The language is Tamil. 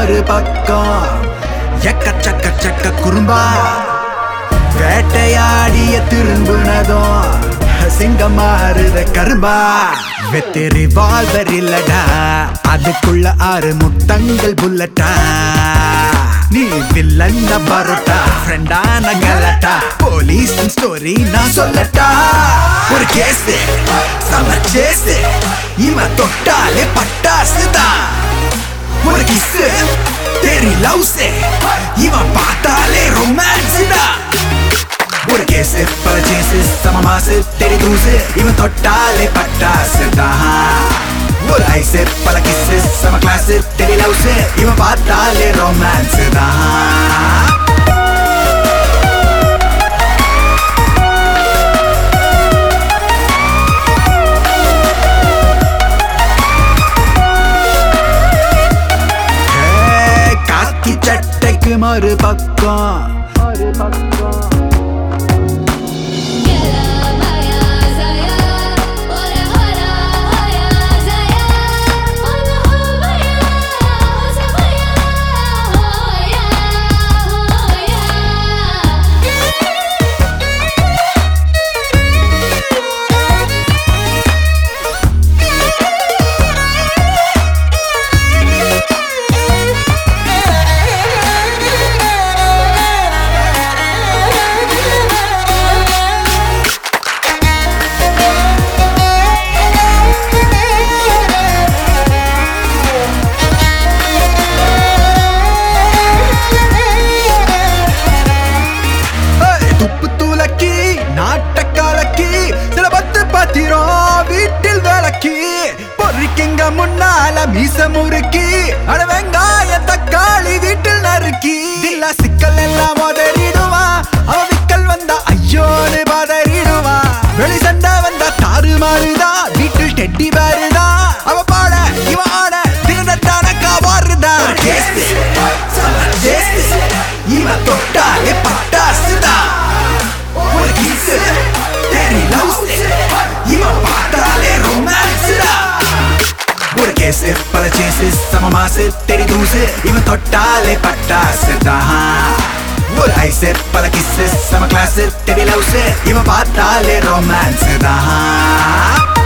மறுபக்கம் எக்கச்சக்க சக்க குறும்பா வேட்டையாடிய திரும்புனதும் சிங்கமாறுத கரும்பா வெத்தி ரிவால்வர் இல்லடா அதுக்குள்ள 6 முத்தங்கள் புல்லட்டா நீ வில்லன்ன பரோட்டா ஃப்ரெண்டான கலட்டா போலீஸ் ஸ்டோரி நான் சொல்லட்டா ஒரு கேஸ் சமச்சேஸ் இவன் தொட்டாலே பட்டாசுதான் ஒரு கிஸ் தெரி லவ்ஸ் இவன் பார்த்தாலே ரொமான்ஸ் தான் ஒரு கேஸ் பல சேஸ் சம மாசு தெரி தூசு இவன் தொட்டாலே பட்டாசுதான் ஒரு ஐஸ் பல கிஸ் சம கிளாஸ் தெரி லவ்ஸ் இவன் பார்த்தாலே ரொமான்ஸ் தான் காக்கி சட்டைக்கு மறுபக்கம் வீட்டில் விளக்கி பொறிக்கிங்க முன்னால மீச முறுக்கி அட வெங்காய தக்காளி வீட்டில் நறுக்கி இல்ல சிக்கல் எல்லாம் மோதறிடுவா அவ விக்கல் வந்தா ஐயோன்னு பதறிடுவா வெளி சண்டை வந்தா தாறு மாறுதா வீட்டில் டெட்டி பாருதா அவ பாட இவ ஆட திருநட்டானக்கா வாருதா இவ தொட்டாலே பட்டாசுதா ஒரு கிஸ் தெரி லவ்ஸ் இவன் பார்த்தாலே ரொமான்ஸ் ஒரு கேஸ் பல சேஸ் சம மாசு தெரி தூசு இவன் தொட்டாலே பட்டாசு தான் ஒரு ஐஸ் பல கிஸ் சம கிளாஸ் தெரி லவ்ஸ் இவன் பார்த்தாலே ரொமான்ஸ் தான்